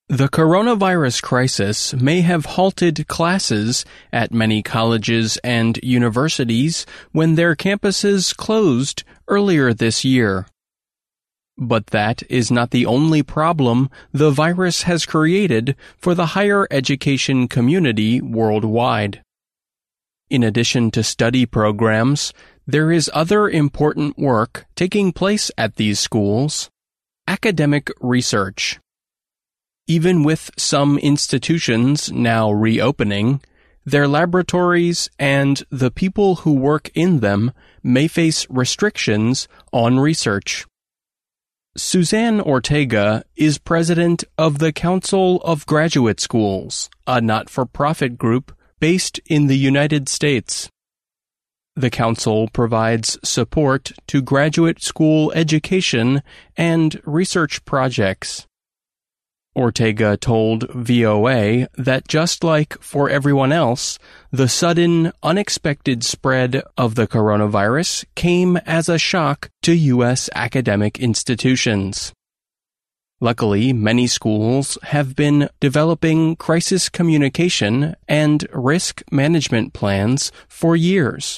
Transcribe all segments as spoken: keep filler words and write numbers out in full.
The coronavirus crisis may have halted classes at many colleges and universities when their campuses closed earlier this year. But that is not the only problem the virus has created for the higher education community worldwide. In addition to study programs, there is other important work taking place at these schools: academic research. Even with some institutions now reopening, their laboratories and the people who work in them may face restrictions on research. Suzanne Ortega is president of the Council of Graduate Schools, a not-for-profit group based in the United States. The council provides support to graduate school education and research projects. Ortega told V O A that just like for everyone else, the sudden, unexpected spread of the coronavirus came as a shock to U S academic institutions. Luckily, many schools have been developing crisis communication and risk management plans for years.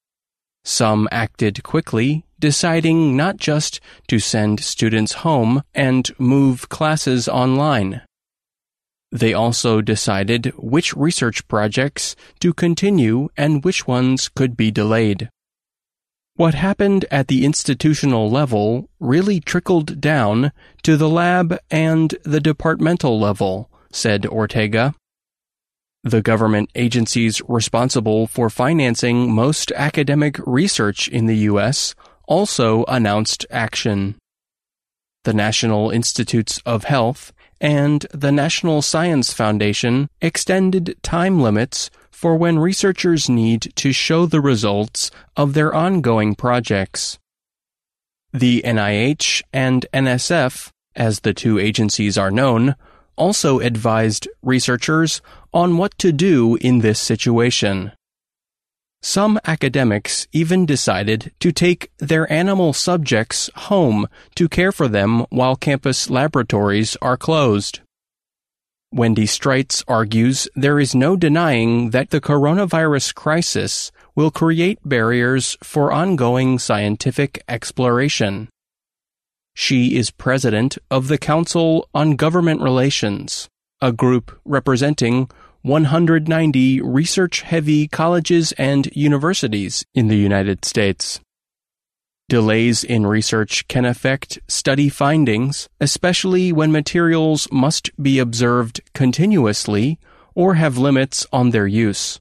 Some acted quickly, deciding not just to send students home and move classes online. They also decided which research projects to continue and which ones could be delayed. What happened at the institutional level really trickled down to the lab and the departmental level, said Ortega. The government agencies responsible for financing most academic research in the U S also announced action. The National Institutes of Health and the National Science Foundation extended time limits for when researchers need to show the results of their ongoing projects. The N I H and N S F, as the two agencies are known, also advised researchers on what to do in this situation. Some academics even decided to take their animal subjects home to care for them while campus laboratories are closed. Wendy Streitz argues there is no denying that the coronavirus crisis will create barriers for ongoing scientific exploration. She is president of the Council on Government Relations, a group representing one hundred ninety research-heavy colleges and universities in the United States. Delays in research can affect study findings, especially when materials must be observed continuously or have limits on their use.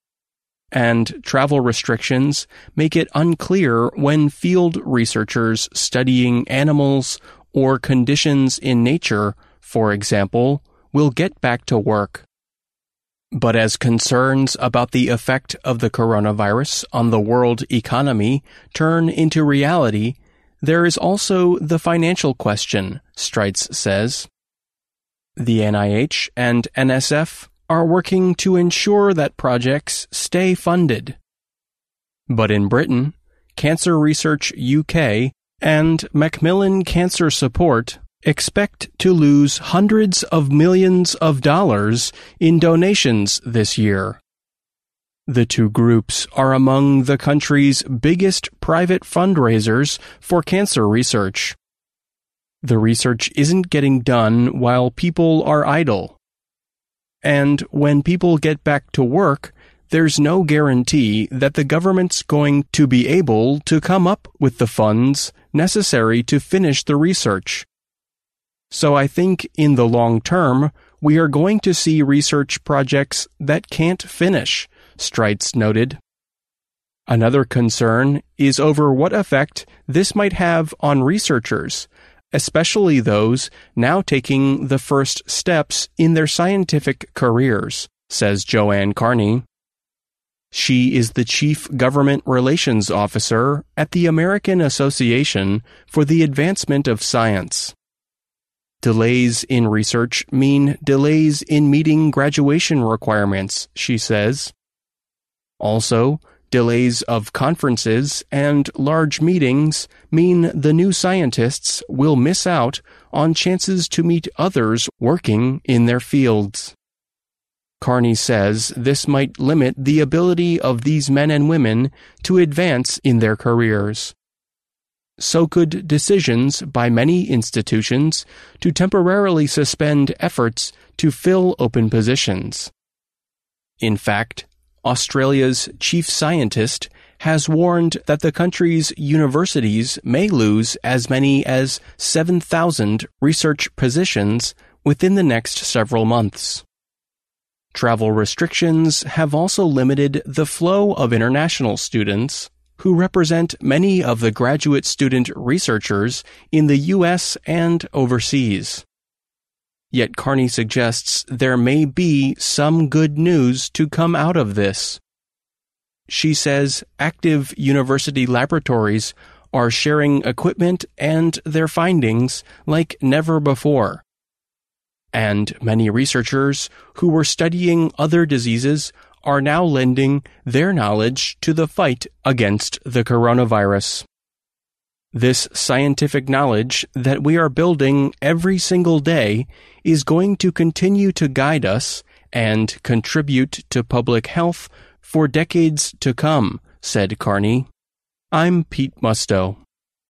And travel restrictions make it unclear when field researchers studying animals or conditions in nature, for example, will get back to work. But as concerns about the effect of the coronavirus on the world economy turn into reality, there is also the financial question, Streitz says. The N I H and N S F are working to ensure that projects stay funded. But in Britain, Cancer Research U K and Macmillan Cancer Support expect to lose hundreds of millions of dollars in donations this year. The two groups are among the country's biggest private fundraisers for cancer research. The research isn't getting done while people are idle. And when people get back to work, there's no guarantee that the government's going to be able to come up with the funds necessary to finish the research. So I think in the long term, we are going to see research projects that can't finish, Streitz noted. Another concern is over what effect this might have on researchers, especially those now taking the first steps in their scientific careers, says Joanne Carney. She is the Chief Government Relations Officer at the American Association for the Advancement of Science. Delays in research mean delays in meeting graduation requirements, she says. Also, Delays of conferences and large meetings mean the new scientists will miss out on chances to meet others working in their fields. Carney says this might limit the ability of these men and women to advance in their careers. So could decisions by many institutions to temporarily suspend efforts to fill open positions. In fact, Australia's chief scientist has warned that the country's universities may lose as many as seven thousand research positions within the next several months. Travel restrictions have also limited the flow of international students, who represent many of the graduate student researchers in the U S and overseas. Yet Carney suggests there may be some good news to come out of this. She says active university laboratories are sharing equipment and their findings like never before. And many researchers who were studying other diseases are now lending their knowledge to the fight against the coronavirus. This scientific knowledge that we are building every single day is going to continue to guide us and contribute to public health for decades to come, said Carney. I'm Pete Musto.